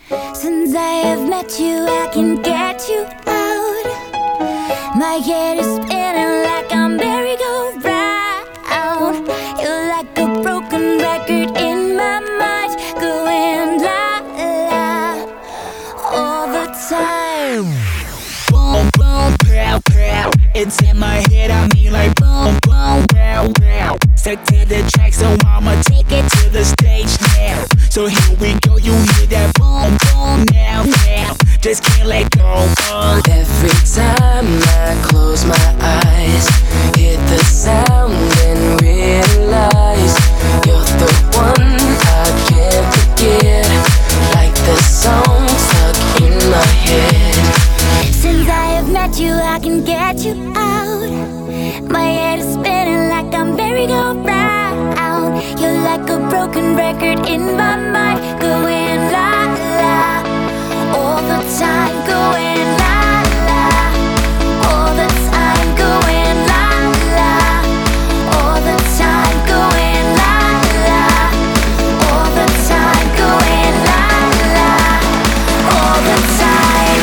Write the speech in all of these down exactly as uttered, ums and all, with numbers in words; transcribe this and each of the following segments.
Since I have met you, I can get you out. My head is spinning like I'm merry-go-round. You're like a broken record in my mind, going la la all the time. Boom, boom, pow, pow. It's in my head, I mean like boom, boom, pow, pow. Stuck to the track, so I'ma take it to the stage now. So here we go, you hear that boom, boom, now, now. Just can't let go. Uh. Every time I close my eyes, hear the sound and realize you're the one I can't forget. Like the song stuck in my head. Since I have met you, I can get you out. My head is spinning like I'm merry-go-round. You're like a broken record in my mind, going la la all the time, going la la all the time, going la la all the time, going la la all the time, going la la all the time.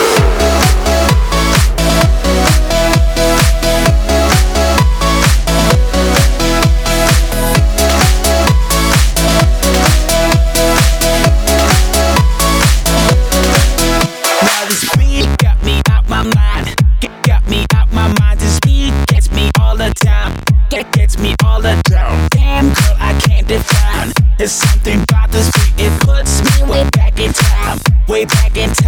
Gets me all the time. Damn girl, I can't define. There's something about this beat, it puts me way back in time. Way back in time.